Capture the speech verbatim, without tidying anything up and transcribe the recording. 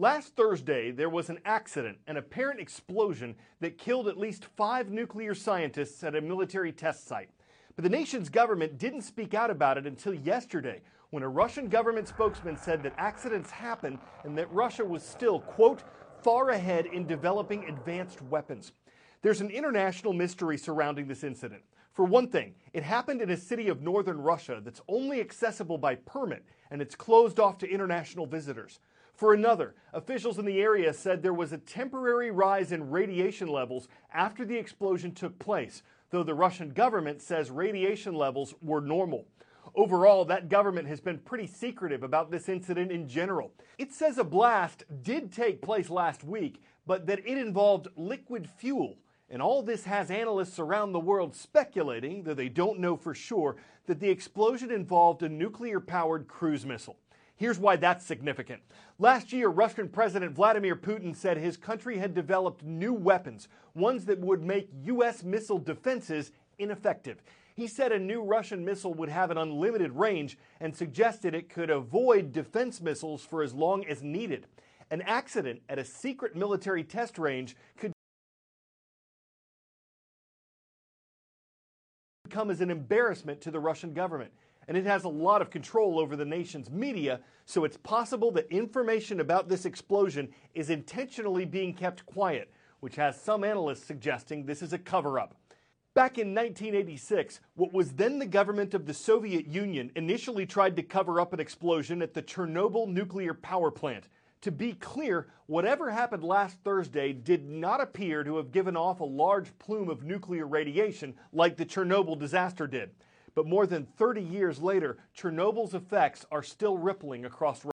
Last Thursday, there was an accident, an apparent explosion that killed at least five nuclear scientists at a military test site. But the nation's government didn't speak out about it until yesterday, when a Russian government spokesman said that accidents happen and that Russia was still, quote, far ahead in developing advanced weapons. There's an international mystery surrounding this incident. For one thing, it happened in a city of northern Russia that's only accessible by permit, and it's closed off to international visitors. For another, officials in the area said there was a temporary rise in radiation levels after the explosion took place, though the Russian government says radiation levels were normal. Overall, that government has been pretty secretive about this incident in general. It says a blast did take place last week, but that it involved liquid fuel. And all this has analysts around the world speculating, though they don't know for sure, that the explosion involved a nuclear-powered cruise missile. Here's why that's significant. Last year, Russian President Vladimir Putin said his country had developed new weapons, ones that would make U S missile defenses ineffective. He said a new Russian missile would have an unlimited range and suggested it could avoid defense missiles for as long as needed. An accident at a secret military test range could come as an embarrassment to the Russian government. And it has a lot of control over the nation's media, so it's possible that information about this explosion is intentionally being kept quiet, which has some analysts suggesting this is a cover-up. Back in nineteen eighty-six, what was then the government of the Soviet Union initially tried to cover up an explosion at the Chernobyl nuclear power plant. To be clear, whatever happened last Thursday did not appear to have given off a large plume of nuclear radiation like the Chernobyl disaster did. But more than thirty years later, Chernobyl's effects are still rippling across